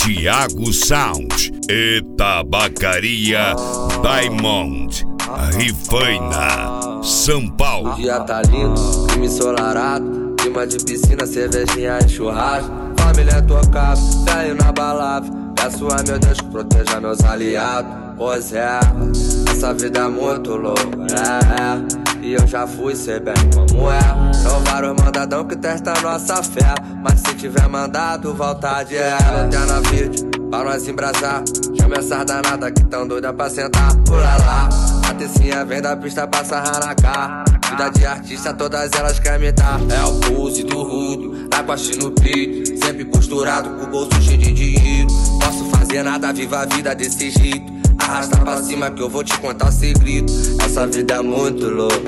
Thiago Sound e Tabacaria Diamond, Rifaina, São Paulo. O dia tá lindo, clima ensolarado, clima de piscina, cervejinha e churrasco. Família tocada, velho na balada. Peço a meu Deus que proteja meus aliados. Pois é, essa vida é muito louca, e eu já fui, sei bem como é. São vários mandadão que testam nossa fé, mas se tiver mandado, volta de lanterna verde pra nós embrasar. Chama essas danadas que tão doida pra sentar. Pula lá, a tecinha vem da pista pra sarrar na cara. Vida de artista, todas elas querem me dar. É o pulse do rudo, na costa no peito, sempre posturado com o bolso cheio de dinheiro. Posso fazer nada, viva a vida desse jeito. Arrasta pra cima que eu vou te contar o segredo. Essa vida é muito louca,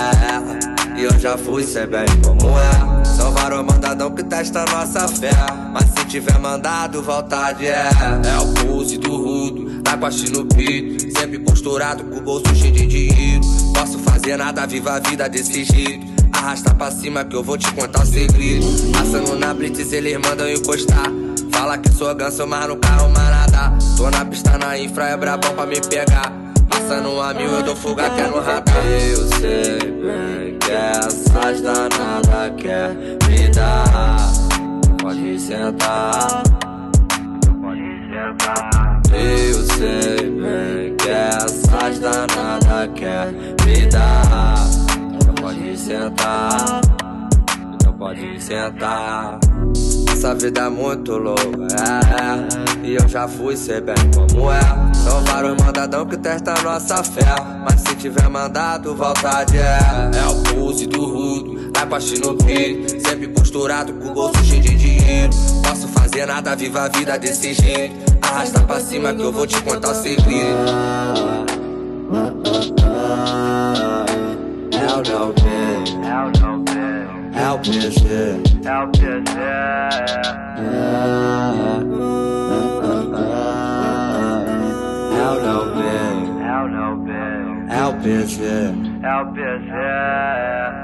e eu já fui, sei bem como é. São vários mandadão que testam nossa fé, mas se tiver mandado, vontade é o pulse do rudo, na costa no peito, sempre posturado com o bolso cheio de dinheiro. Posso fazer nada, viva a vida desse jeito. Arrasta pra cima que eu vou te contar o segredo. Passando na blitz, eles mandam encostar. Fala que sou ganso, mas no carro nada. Tô na pista na infra, é brabão pra me pegar. Passando a 1000, eu dou fuga que é no radar. Eu sei bem que essas danadas quer me dar. Pode sentar, pode sentar. Eu sei bem que essas danadas quer me dar. Pode sentar, pode sentar. Essa vida é muito louca, e eu já fui, sei bem como é. São vários mandadão que testam nossa fé, mas se tiver mandado, vontade é o pulse do rudo, na costa no peito, sempre posturado com o bolso cheio de dinheiro. Posso fazer nada, viva a vida desse jeito. Arrasta pra cima que eu vou te contar o segredo. É o PG, é o PG. É o PG, é o PG.